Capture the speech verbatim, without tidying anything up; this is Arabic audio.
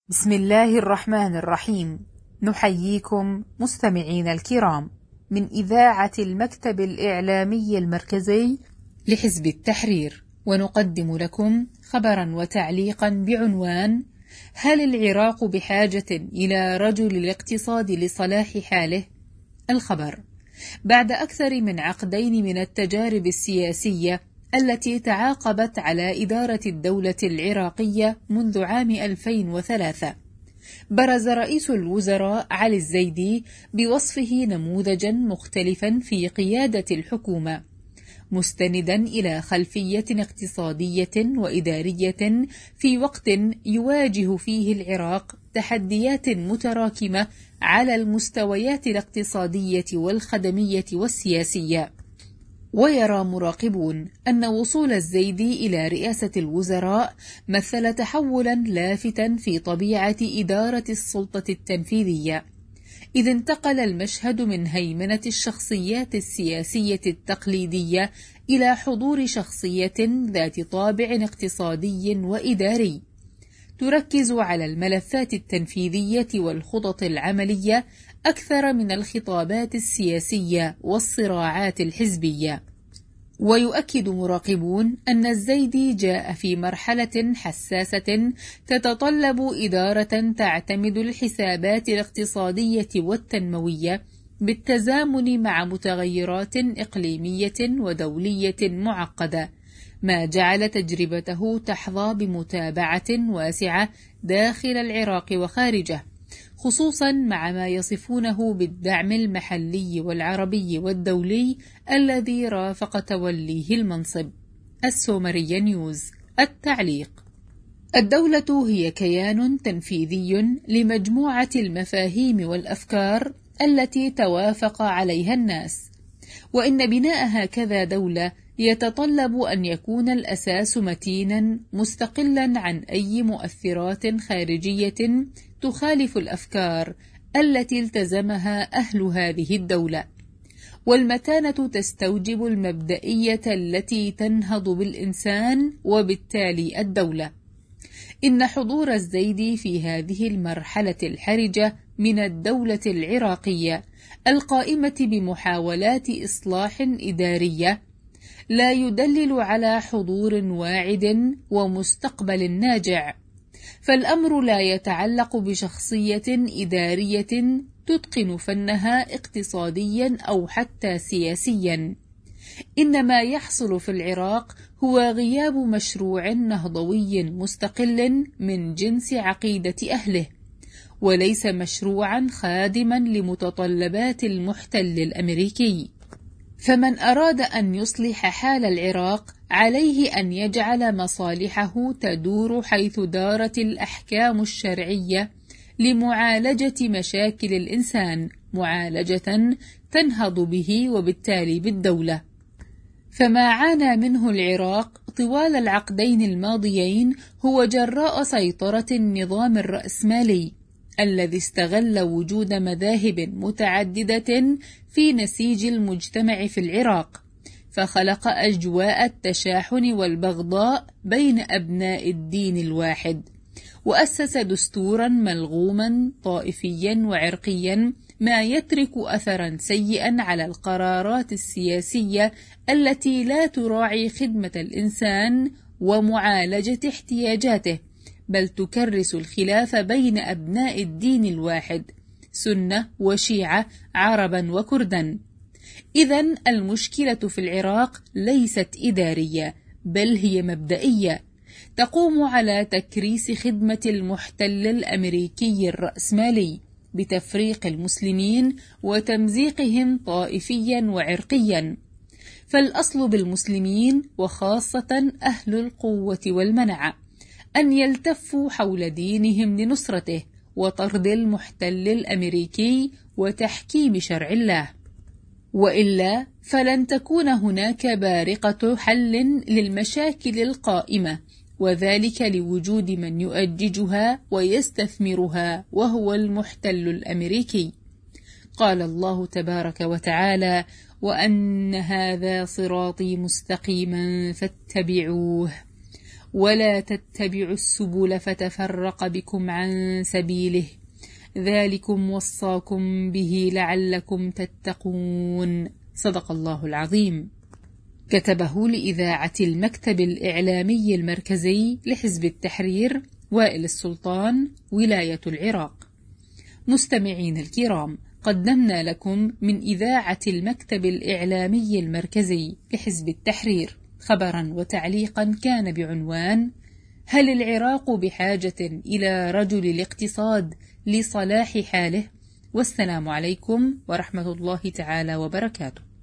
بسم الله الرحمن الرحيم. نحييكم مستمعين الكرام من إذاعة المكتب الإعلامي المركزي لحزب التحرير، ونقدم لكم خبرا وتعليقا بعنوان: هل العراق بحاجة إلى رجل الاقتصاد لصلاح حاله؟ الخبر: بعد أكثر من عقدين من التجارب السياسية التي تعاقبت على إدارة الدولة العراقية منذ عام ألفين وثلاثة، برز رئيس الوزراء علي الزيدي بوصفه نموذجا مختلفا في قيادة الحكومة، مستندا إلى خلفية اقتصادية وإدارية في وقت يواجه فيه العراق تحديات متراكمة على المستويات الاقتصادية والخدمية والسياسية. ويرى مراقبون أن وصول الزيدي إلى رئاسة الوزراء مثل تحولا لافتا في طبيعة إدارة السلطة التنفيذية، إذ انتقل المشهد من هيمنة الشخصيات السياسية التقليدية إلى حضور شخصية ذات طابع اقتصادي وإداري، تركز على الملفات التنفيذية والخطط العملية أكثر من الخطابات السياسية والصراعات الحزبية. ويؤكد مراقبون أن الزيدي جاء في مرحلة حساسة تتطلب إدارة تعتمد الحسابات الاقتصادية والتنموية بالتزامن مع متغيرات إقليمية ودولية معقدة، ما جعل تجربته تحظى بمتابعة واسعة داخل العراق وخارجه، خصوصا مع ما يصفونه بالدعم المحلي والعربي والدولي الذي رافق توليه المنصب. السومرية نيوز. التعليق: الدولة هي كيان تنفيذي لمجموعة المفاهيم والأفكار التي توافق عليها الناس، وإن بناء هكذا دولة يتطلب أن يكون الأساس متينا مستقلا عن أي مؤثرات خارجية تخالف الأفكار التي التزمها أهل هذه الدولة. والمتانة تستوجب المبدئية التي تنهض بالإنسان وبالتالي الدولة. إن حضور الزيدي في هذه المرحلة الحرجة من الدولة العراقية القائمة بمحاولات إصلاح إدارية لا يدلل على حضور واعد ومستقبل ناجع، فالأمر لا يتعلق بشخصية إدارية تتقن فنها اقتصاديا أو حتى سياسيا، إنما يحصل في العراق هو غياب مشروع نهضوي مستقل من جنس عقيدة أهله، وليس مشروعا خادما لمتطلبات المحتل الأمريكي. فمن أراد أن يصلح حال العراق عليه أن يجعل مصالحه تدور حيث دارت الأحكام الشرعية لمعالجة مشاكل الإنسان، معالجة تنهض به وبالتالي بالدولة. فما عانى منه العراق طوال العقدين الماضيين هو جراء سيطرة النظام الرأسمالي الذي استغل وجود مذاهب متعددة في نسيج المجتمع في العراق، فخلق أجواء التشاحن والبغضاء بين أبناء الدين الواحد، وأسس دستورا ملغوما طائفيا وعرقيا، ما يترك أثرا سيئا على القرارات السياسية التي لا تراعي خدمة الإنسان ومعالجة احتياجاته، بل تكرس الخلاف بين أبناء الدين الواحد، سنة وشيعة، عربا وكردا. إذن المشكلة في العراق ليست إدارية، بل هي مبدئية، تقوم على تكريس خدمة المحتل الأمريكي الرأسمالي بتفريق المسلمين وتمزيقهم طائفيا وعرقيا. فالأصل بالمسلمين وخاصة أهل القوة والمنعة أن يلتفوا حول دينهم لنصرته وطرد المحتل الأمريكي وتحكيم شرع الله، وإلا فلن تكون هناك بارقة حل للمشاكل القائمة، وذلك لوجود من يؤججها ويستثمرها وهو المحتل الأمريكي. قال الله تبارك وتعالى: وأن هذا صراطي مستقيما فاتبعوه ولا تتبعوا السبل فتفرق بكم عن سبيله ذلكم وصاكم به لعلكم تتقون. صدق الله العظيم. كتبه لإذاعة المكتب الإعلامي المركزي لحزب التحرير، وائل السلطان، ولاية العراق. مستمعين الكرام، قدمنا لكم من إذاعة المكتب الإعلامي المركزي لحزب التحرير خبرا وتعليقا كان بعنوان: هل العراق بحاجة إلى رجل الاقتصاد لصلاح حاله؟ والسلام عليكم ورحمة الله تعالى وبركاته.